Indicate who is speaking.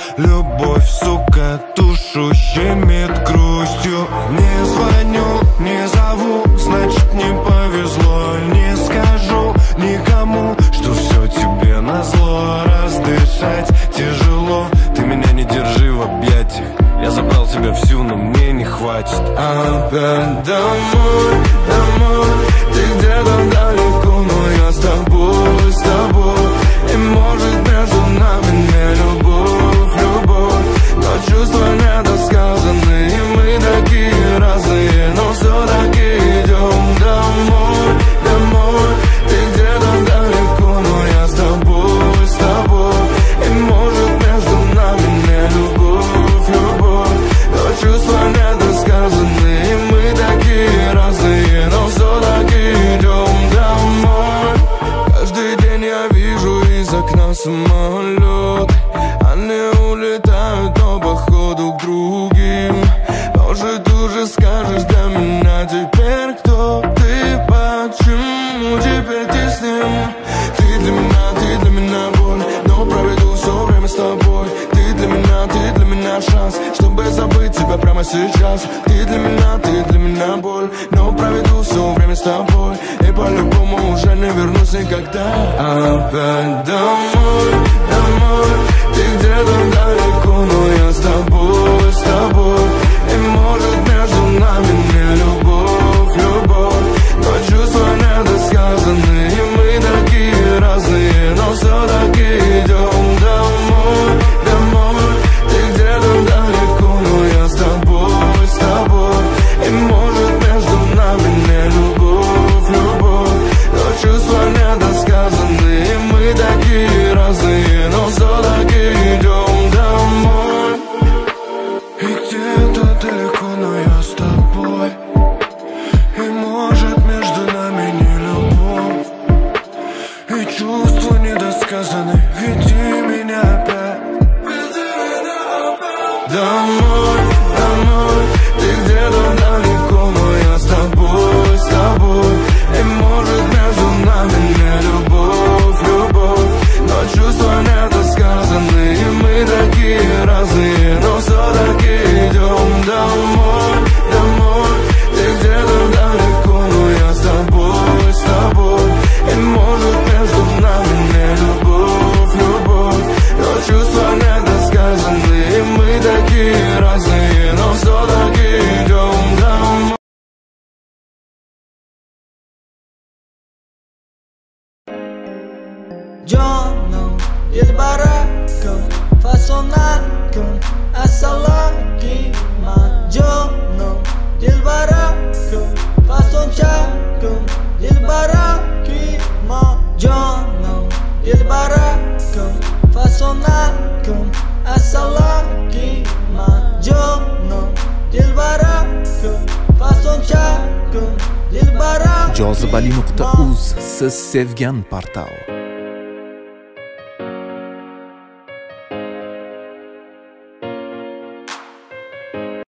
Speaker 1: Любовь, сука, душу щемит грустью. Не звоню, не зову, значит не повезло. Не скажу никому, что все тебе назло. Раздышать тяжело, ты меня не держи в объятиях. Я забрал тебя всю, но мне не хватит. Опять домой, домой. Ты где-то далеко, но я с тобой, с тобой. И может между нами не любовь, любовь, но чувства недосказанные. И мы такие разные, но все-таки идем домой, домой. Ты где-то далеко, но я с тобой, с тобой. И может между нами не любовь, любовь, но чувства недосказанные. И мы такие разные, но все-таки идем домой. Каждый день я вижу из окна самолет. Они улетают, но походу к другим. Может, уже скажешь для меня теперь, кто ты, почему теперь ты с ним? Ты для меня боль, но проведу все время с тобой. Ты для меня шанс, чтобы забыть тебя прямо сейчас. Ты для меня боль, но проведу все время с тобой. И по-любому уже не вернусь никогда. Опять домой, домой. Ты где-то далеко, но я с тобой, с тобой. И может между нами не любовь, любовь, но чувства недосказанные. И мы такие разные, но все-таки идем домой, домой. Ты где-то далеко, но я с тобой, с тобой. И может между нами не любовь, любовь, но чувства недосказанные. И мы такие разные, но все-таки идем домой. И где-то далеко, но я с тобой. И может между нами не любовь, и чувства недосказаны. Веди меня опять, домой, домой. Ты где-то далеко, но я с тобой, с тобой. И может между нами не любовь, любовь, но чувства недосказаны. И мы такие разные, но все-таки идем домой, домой. Ты где-то далеко, но я с тобой, с тобой. И может между нами не любовь, любовь, но чувства недосказаны. И мы такие разные, но все-таки идем домой.
Speaker 2: Canım, dilbarakım, fasonakım, asalakima. Canım, dilbarakım, fasonçakım, dilbarakima. Canım, dilbarakım, fasonakım, asalakima. Canım, dilbarakım, fasonçakım, dilbarakima.
Speaker 3: Jozibali.uz siz sevgan portal.